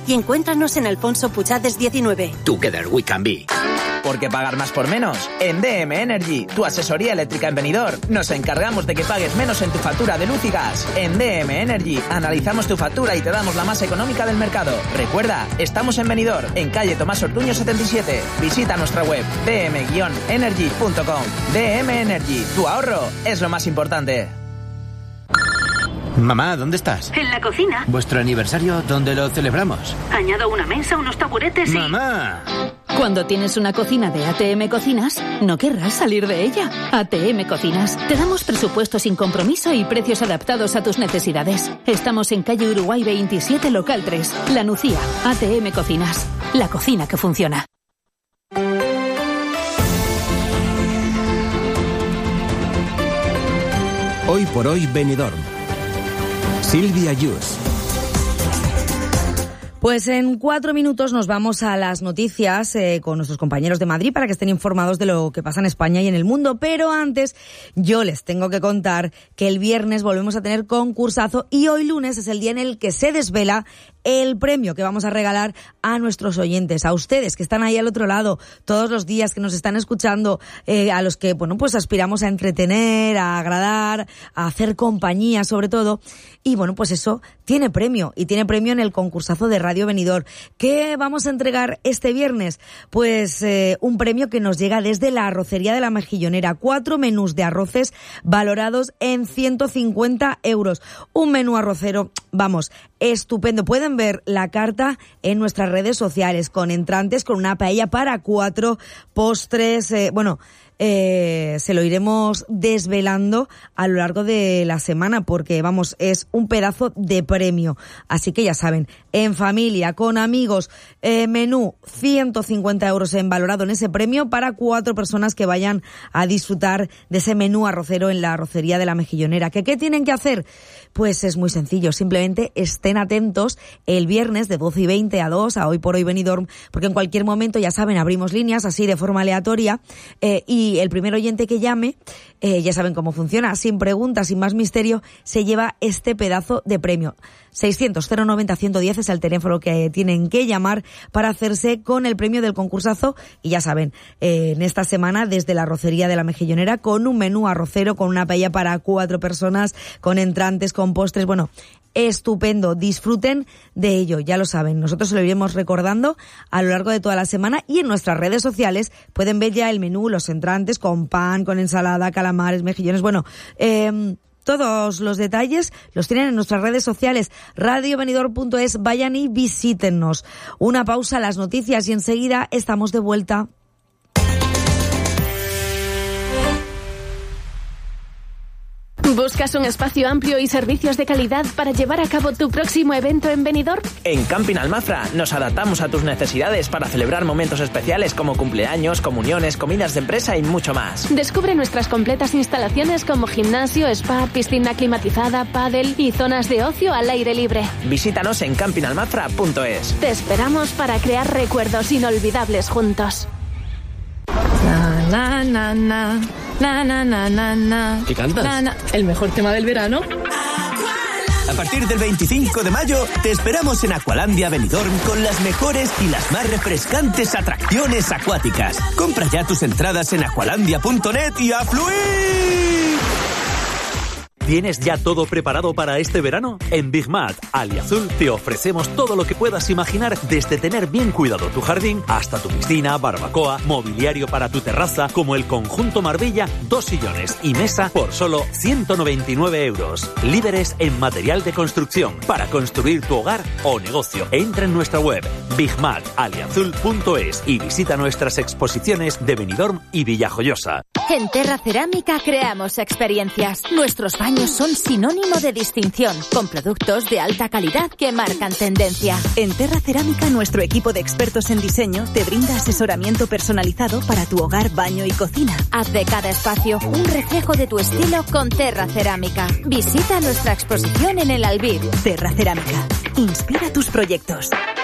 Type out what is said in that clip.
y encuéntranos en Alfonso Puigades 19. Together we can be. ¿Por qué pagar más por menos? En DM Energy, tu asesoría eléctrica en Benidorm, nos encargamos de que pagues menos en tu factura de luz y gas. En DM Energy, analizamos tu factura y te damos la más económica del mercado. Recuerda, estamos en Benidorm, en calle Tomás Ortuño 77. Visita nuestra web dm-energy.com. DM Energy, tu ahorro es lo más importante. Mamá, ¿dónde estás? En la cocina. ¿Vuestro aniversario dónde lo celebramos? Añado una mesa, unos taburetes y... ¡Mamá! Cuando tienes una cocina de ATM Cocinas, no querrás salir de ella. ATM Cocinas. Te damos presupuesto sin compromiso y precios adaptados a tus necesidades. Estamos en calle Uruguay 27, local 3. La Nucía. ATM Cocinas. La cocina que funciona. Hoy por hoy Benidorm. Silvia Yus. Pues en 4 minutos nos vamos a las noticias con nuestros compañeros de Madrid para que estén informados de lo que pasa en España y en el mundo. Pero antes yo les tengo que contar que el viernes volvemos a tener concursazo y hoy lunes es el día en el que se desvela el premio que vamos a regalar a nuestros oyentes, a ustedes que están ahí al otro lado todos los días, que nos están escuchando, a los que, bueno, pues aspiramos a entretener, a agradar, a hacer compañía sobre todo. Y bueno, pues eso tiene premio, y tiene premio en el concursazo de Radio Benidorm. ¿Qué vamos a entregar este viernes? Pues un premio que nos llega desde la arrocería de la Mejillonera. 4 menús de arroces valorados en 150 euros. Un menú arrocero, vamos, estupendo. Pueden ver la carta en nuestras redes sociales, con entrantes, con una paella para 4, postres, se lo iremos desvelando a lo largo de la semana porque, vamos, es un pedazo de premio. Así que ya saben, en familia, con amigos, menú 150 euros en valorado en ese premio para 4 personas que vayan a disfrutar de ese menú arrocero en la arrocería de la Mejillonera. ¿Qué tienen que hacer? Pues es muy sencillo, simplemente estén atentos el viernes de 12:20 a 2 a Hoy por Hoy Benidorm, porque en cualquier momento, ya saben, abrimos líneas así de forma aleatoria y el primer oyente que llame, ya saben cómo funciona, sin preguntas, sin más misterio, se lleva este pedazo de premio. 600-090-110 es el teléfono que tienen que llamar para hacerse con el premio del concursazo. Y ya saben, en esta semana desde la arrocería de la Mejillonera, con un menú arrocero, con una paella para 4 personas, con entrantes, con postres, bueno, estupendo. Disfruten de ello, ya lo saben. Nosotros se lo iremos recordando a lo largo de toda la semana y en nuestras redes sociales pueden ver ya el menú, los entrantes con pan, con ensalada, calamares, mejillones, bueno, todos los detalles los tienen en nuestras redes sociales, radiobenidorm.es. Vayan y visítennos. Una pausa a las noticias y enseguida estamos de vuelta. ¿Buscas un espacio amplio y servicios de calidad para llevar a cabo tu próximo evento en Benidorm? En Camping Almafra nos adaptamos a tus necesidades para celebrar momentos especiales como cumpleaños, comuniones, comidas de empresa y mucho más. Descubre nuestras completas instalaciones como gimnasio, spa, piscina climatizada, pádel y zonas de ocio al aire libre. Visítanos en campingalmafra.es. Te esperamos para crear recuerdos inolvidables juntos. Na, na, na, na, na, na, na, na. ¿Qué cantas? Na, na. El mejor tema del verano. A partir del 25 de mayo te esperamos en Aqualandia Benidorm con las mejores y las más refrescantes atracciones acuáticas. Compra ya tus entradas en aqualandia.net y ¡a fluir! ¿Tienes ya todo preparado para este verano? En Big Mat Aliazul te ofrecemos todo lo que puedas imaginar, desde tener bien cuidado tu jardín hasta tu piscina, barbacoa, mobiliario para tu terraza, como el conjunto Marbella, 2 sillones y mesa por solo 199 euros. Líderes en material de construcción para construir tu hogar o negocio. Entra en nuestra web bigmataliazul.es y visita nuestras exposiciones de Benidorm y Villajoyosa. En Terra Cerámica creamos experiencias. Nuestros baños son sinónimo de distinción, con productos de alta calidad que marcan tendencia. En Terra Cerámica, nuestro equipo de expertos en diseño te brinda asesoramiento personalizado para tu hogar, baño y cocina. Haz de cada espacio un reflejo de tu estilo con Terra Cerámica. Visita nuestra exposición en el Albir. Terra Cerámica. Inspira tus proyectos.